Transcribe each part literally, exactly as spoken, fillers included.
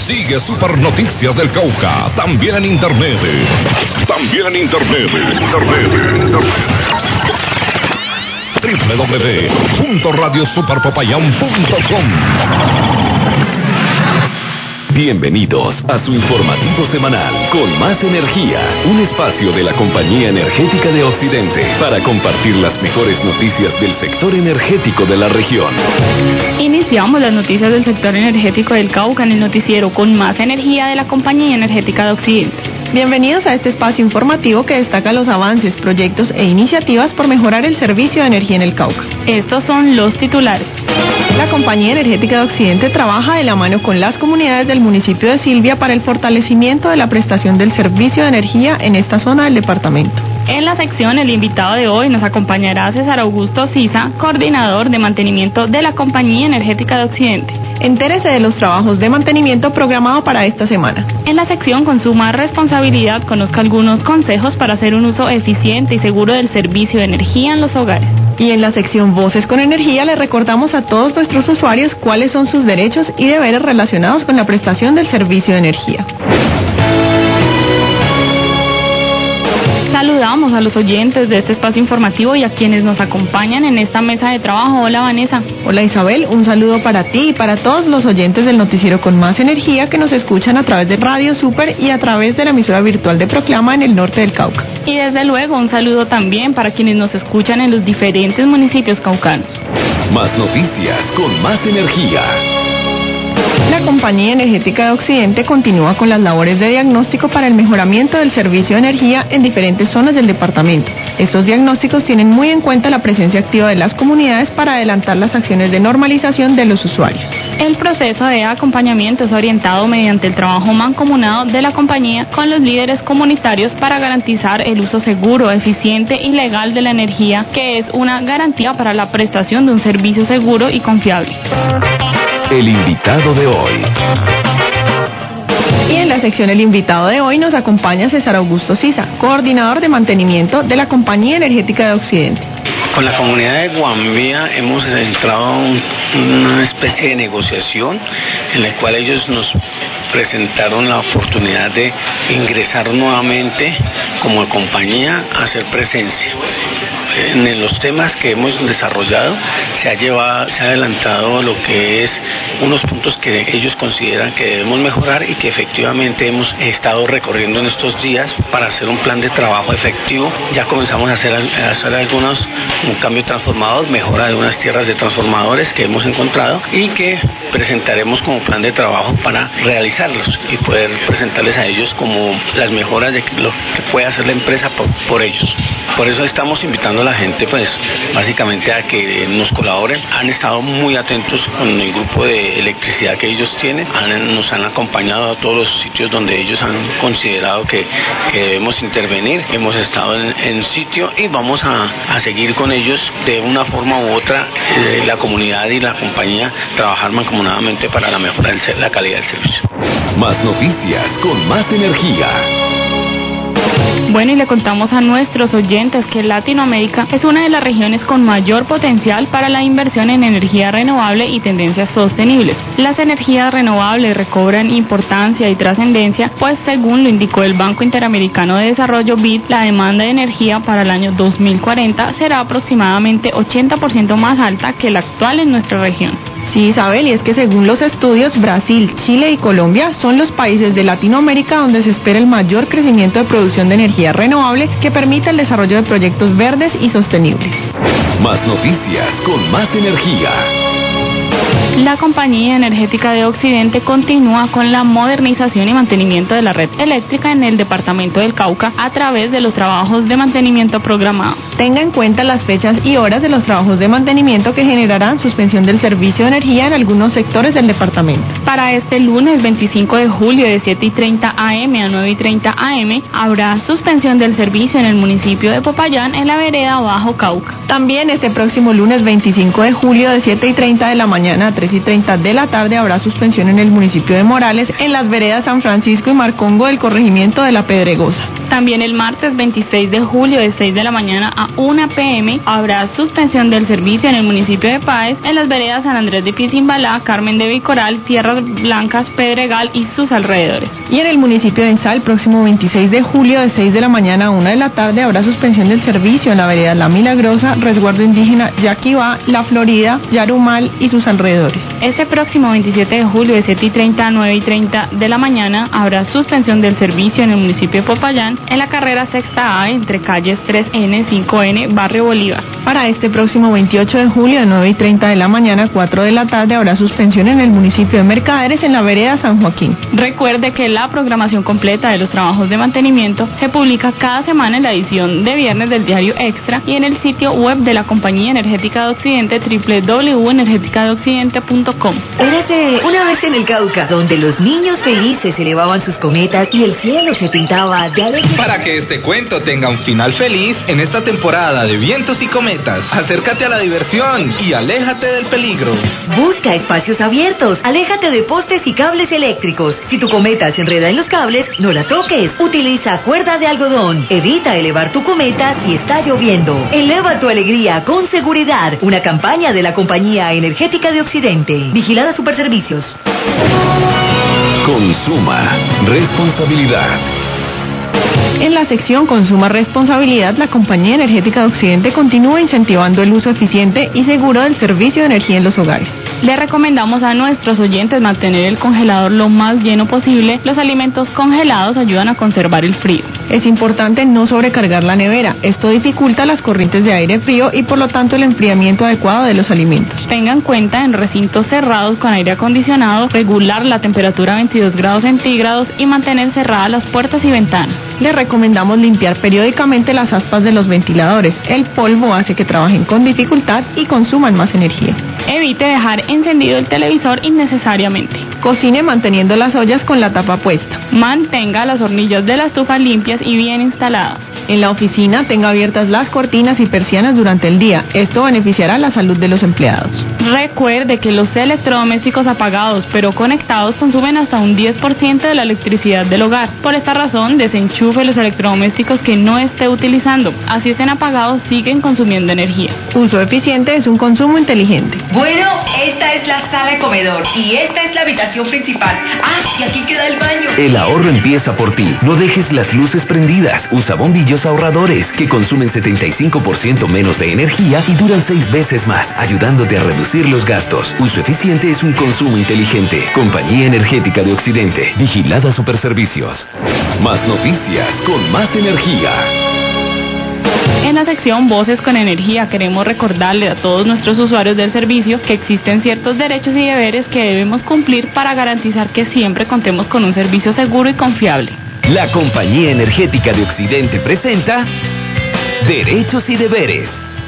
Sigue Super Noticias del Cauca, también en internet. También en internet. Internet. Internet. doble u doble u doble u punto radio super popayán punto com. Bienvenidos a su informativo semanal con más energía, un espacio de la Compañía Energética de Occidente para compartir las mejores noticias del sector energético de la región. Iniciamos las noticias del sector energético del Cauca en el noticiero con más energía de la Compañía Energética de Occidente. Bienvenidos a este espacio informativo que destaca los avances, proyectos e iniciativas por mejorar el servicio de energía en el Cauca. Estos son los titulares. La Compañía Energética de Occidente trabaja de la mano con las comunidades del municipio de Silvia para el fortalecimiento de la prestación del servicio de energía en esta zona del departamento. En la sección, el invitado de hoy nos acompañará César Augusto Sisa, coordinador de mantenimiento de la Compañía Energética de Occidente. Entérese de los trabajos de mantenimiento programado para esta semana. En la sección Consuma Responsabilidad, conozca algunos consejos para hacer un uso eficiente y seguro del servicio de energía en los hogares. Y en la sección Voces con Energía le recordamos a todos nuestros usuarios cuáles son sus derechos y deberes relacionados con la prestación del servicio de energía. Saludamos a los oyentes de este espacio informativo y a quienes nos acompañan en esta mesa de trabajo. Hola, Vanessa. Hola, Isabel. Un saludo para ti y para todos los oyentes del noticiero con más energía que nos escuchan a través de Radio Super y a través de la emisora virtual de Proclama en el norte del Cauca. Y desde luego un saludo también para quienes nos escuchan en los diferentes municipios caucanos. Más noticias con más energía. La Compañía Energética de Occidente continúa con las labores de diagnóstico para el mejoramiento del servicio de energía en diferentes zonas del departamento. Estos diagnósticos tienen muy en cuenta la presencia activa de las comunidades para adelantar las acciones de normalización de los usuarios. El proceso de acompañamiento es orientado mediante el trabajo mancomunado de la compañía con los líderes comunitarios para garantizar el uso seguro, eficiente y legal de la energía, que es una garantía para la prestación de un servicio seguro y confiable. El invitado de hoy. Y en la sección El invitado de hoy nos acompaña César Augusto Sisa, coordinador de mantenimiento de la Compañía Energética de Occidente. Con la comunidad de Guambía hemos entrado en una especie de negociación en la cual ellos nos presentaron la oportunidad de ingresar nuevamente como compañía a hacer presencia. En los temas que hemos desarrollado se ha llevado, se ha adelantado lo que es unos puntos que ellos consideran que debemos mejorar y que efectivamente hemos estado recorriendo en estos días para hacer un plan de trabajo efectivo. Ya comenzamos a hacer, a hacer algunos, un cambio de transformador, mejora de unas tierras de transformadores que hemos encontrado y que presentaremos como plan de trabajo para realizarlos y poder presentarles a ellos como las mejoras de lo que puede hacer la empresa por, por ellos. Por eso estamos invitando a la gente, pues, básicamente a que nos colaboren. Han estado muy atentos con el grupo de electricidad que ellos tienen, han, nos han acompañado a todos los sitios donde ellos han considerado que, que debemos intervenir. Hemos estado en, en sitio y vamos a, a seguir con ellos de una forma u otra, eh, la comunidad y la compañía trabajar mancomunadamente para la mejora de la calidad del servicio. Más noticias con más energía. Bueno, y le contamos a nuestros oyentes que Latinoamérica es una de las regiones con mayor potencial para la inversión en energía renovable y tendencias sostenibles. Las energías renovables recobran importancia y trascendencia, pues según lo indicó el Banco Interamericano de Desarrollo B I D, la demanda de energía para el año dos mil cuarenta será aproximadamente ochenta por ciento más alta que la actual en nuestra región. Sí, Isabel, y es que según los estudios, Brasil, Chile y Colombia son los países de Latinoamérica donde se espera el mayor crecimiento de producción de energía renovable que permita el desarrollo de proyectos verdes y sostenibles. Más noticias con más energía. La Compañía Energética de Occidente continúa con la modernización y mantenimiento de la red eléctrica en el departamento del Cauca a través de los trabajos de mantenimiento programado. Tenga en cuenta las fechas y horas de los trabajos de mantenimiento que generarán suspensión del servicio de energía en algunos sectores del departamento. Para este lunes veinticinco de julio de siete y treinta a eme a nueve y treinta a eme habrá suspensión del servicio en el municipio de Popayán en la vereda Bajo Cauca. También este próximo lunes veinticinco de julio de siete y treinta de la mañana a tres y treinta de la tarde habrá suspensión en el municipio de Morales, en las veredas San Francisco y Marcongo del corregimiento de La Pedregosa. También el martes veintiséis de julio de seis de la mañana a una pe eme habrá suspensión del servicio en el municipio de Páez, en las veredas San Andrés de Pisimbalá, Carmen de Vicoral, Tierras Blancas, Pedregal y sus alrededores. Y en el municipio de Ensal, el próximo veintiséis de julio de seis de la mañana a una de la tarde habrá suspensión del servicio en la vereda La Milagrosa, Resguardo Indígena Yaquibá, La Florida, Yarumal y sus alrededores. Este próximo veintisiete de julio de siete y treinta a nueve y treinta de la mañana habrá suspensión del servicio en el municipio de Popayán, en la carrera Sexta A entre calles tres ene, cinco ene, Barrio Bolívar. Para este próximo veintiocho de julio de nueve y treinta de la mañana a cuatro de la tarde habrá suspensión en el municipio de Mercaderes, en la vereda San Joaquín. Recuerde que la programación completa de los trabajos de mantenimiento se publica cada semana en la edición de viernes del diario Extra y en el sitio web de la Compañía Energética de Occidente, doble u doble u doble u punto energética de occidente punto com. Érase una vez en el Cauca, donde los niños felices elevaban sus cometas y el cielo se pintaba de alegría. Para que este cuento tenga un final feliz en esta temporada de vientos y cometas, acércate a la diversión y aléjate del peligro. Busca espacios abiertos, aléjate de postes y cables eléctricos. Si tu cometa se enreda en los cables, no la toques. Utiliza cuerda de algodón. Evita elevar tu cometa si está lloviendo. Eleva tu alegría con seguridad. Una campaña de la Compañía Energética de Occidente. Vigilada Superservicios. Consuma responsabilidad. En la sección Consuma Responsabilidad, la Compañía Energética de Occidente continúa incentivando el uso eficiente y seguro del servicio de energía en los hogares. Le recomendamos a nuestros oyentes mantener el congelador lo más lleno posible. Los alimentos congelados ayudan a conservar el frío. Es importante no sobrecargar la nevera. Esto dificulta las corrientes de aire frío y por lo tanto el enfriamiento adecuado de los alimentos. Tenga en cuenta en recintos cerrados con aire acondicionado, regular la temperatura a veintidós grados centígrados y mantener cerradas las puertas y ventanas. Le recomendamos limpiar periódicamente las aspas de los ventiladores. El polvo hace que trabajen con dificultad y consuman más energía. Evite dejar encendido el televisor innecesariamente. Cocine manteniendo las ollas con la tapa puesta. Mantenga las hornillas de la estufa limpias y bien instaladas. En la oficina tenga abiertas las cortinas y persianas durante el día. Esto beneficiará la salud de los empleados. Recuerde que los electrodomésticos apagados pero conectados consumen hasta un diez por ciento de la electricidad del hogar. Por esta razón, desenchufe los electrodomésticos que no esté utilizando. Así estén apagados, siguen consumiendo energía. Uso eficiente es un consumo inteligente. Bueno, esta es la sala de comedor y esta es la habitación principal. Ah, y aquí queda el baño. El ahorro empieza por ti. No dejes las luces prendidas. Usa bombillos ahorradores que consumen setenta y cinco por ciento menos de energía y duran seis veces más, ayudándote a reducir los gastos. Uso eficiente es un consumo inteligente. Compañía Energética de Occidente. Vigilada Superservicios. Más noticias con más energía. En la sección Voces con Energía queremos recordarle a todos nuestros usuarios del servicio que existen ciertos derechos y deberes que debemos cumplir para garantizar que siempre contemos con un servicio seguro y confiable. La Compañía Energética de Occidente presenta Derechos y Deberes.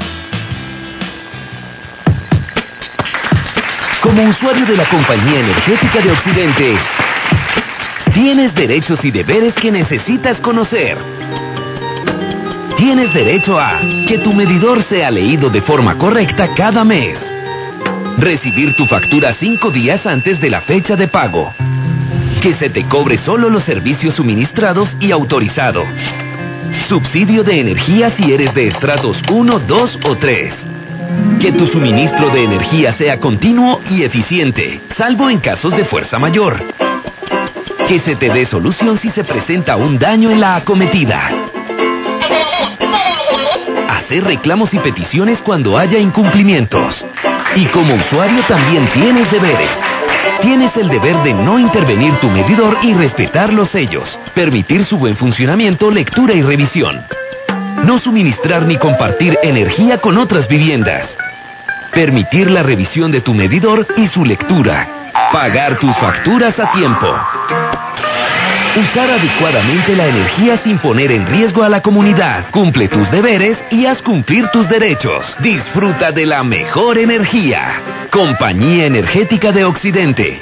Como usuario de la Compañía Energética de Occidente, tienes derechos y deberes que necesitas conocer. Tienes derecho a que tu medidor sea leído de forma correcta cada mes. Recibir tu factura cinco días antes de la fecha de pago. Que se te cobre solo los servicios suministrados y autorizados. Subsidio de energía si eres de estratos uno, dos o tres. Que tu suministro de energía sea continuo y eficiente, salvo en casos de fuerza mayor. Que se te dé solución si se presenta un daño en la acometida. Hacer reclamos y peticiones cuando haya incumplimientos. Y como usuario también tienes deberes. Tienes el deber de no intervenir tu medidor y respetar los sellos. Permitir su buen funcionamiento, lectura y revisión. No suministrar ni compartir energía con otras viviendas. Permitir la revisión de tu medidor y su lectura. Pagar tus facturas a tiempo. Usar adecuadamente la energía sin poner en riesgo a la comunidad. Cumple tus deberes y haz cumplir tus derechos. Disfruta de la mejor energía. Compañía Energética de Occidente.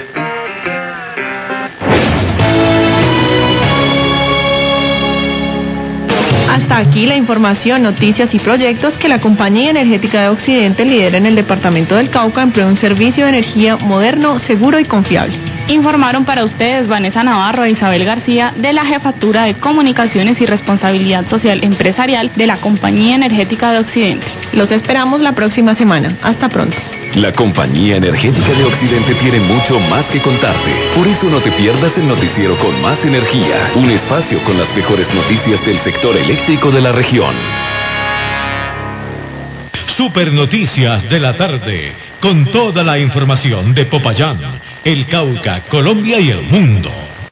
Hasta Hasta aquí la información, noticias y proyectos que la Compañía Energética de Occidente lidera en el departamento del Cauca en pro de un servicio de energía moderno, seguro y confiable. Informaron para ustedes Vanessa Navarro e Isabel García de la Jefatura de Comunicaciones y Responsabilidad Social Empresarial de la Compañía Energética de Occidente. Los esperamos la próxima semana. Hasta pronto. La Compañía Energética de Occidente tiene mucho más que contarte. Por eso no te pierdas el noticiero con más energía, un espacio con las mejores noticias del sector eléctrico de la región. Super Noticias de la tarde, con toda la información de Popayán, el Cauca, Colombia y el mundo.